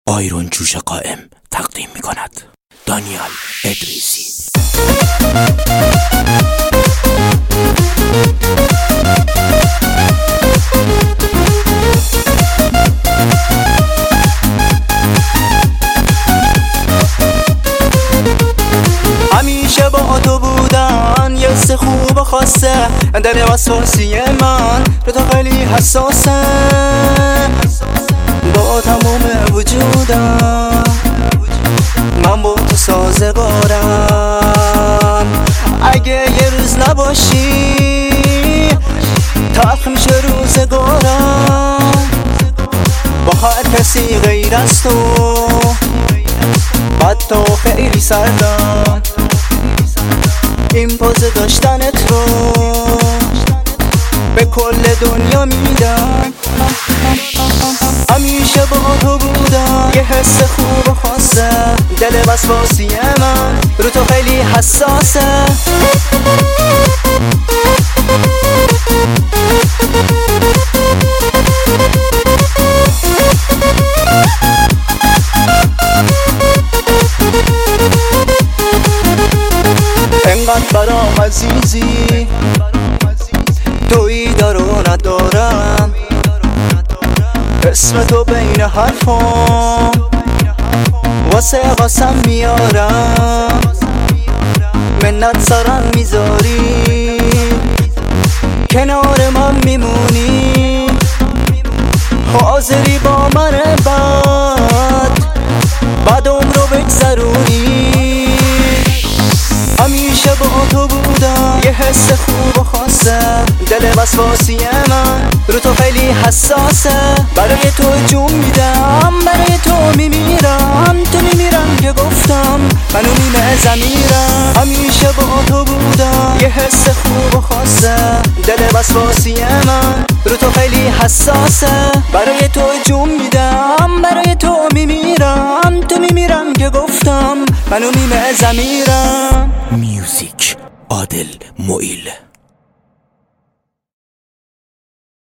آیرون جوش قائم تقدیم می کند. دانیال ادریسی. همیشه با تو بودن یه حس خوب و خاصه، دل وسواسی من رو تو خیلی حساسه. با تمام وجودم من با تو سازگارم. اگه یه روز نباشی تلخ میشه روزگارم. با هر کسی غیر از تو بد تو خیلی سردم. این پوز داشتنت رو به کل دنیا میدم. همیشه با تو بودم یه حس خوب و خاصه، دل وسواسی من رو تو خیلی حساسه. انقدر برام عزیزی تویی دارو ندارم، اسم تو بین حرفام واسه قسم میارم. منت سرم میذاری کنار من میمونی، حاضری با من بعد عمرو بگذرونی. همیشه با تو بودم یه حس خوب و خاصه، دل وسواسی من رو تو خیلی حساسه. برای تو جون میدم، برای تو میمیرم. تو میمیرم که گفتم منو نیمه زمیرم. همیشه با تو بودم یه حس خوب و خاصه، دل وسواسی من رو تو خیلی حساسه. برای تو جون میدم، برای تو میمیرم. تو میمیرم که گفتم منو نیمه زمیرم. میوزیک عادل معیل.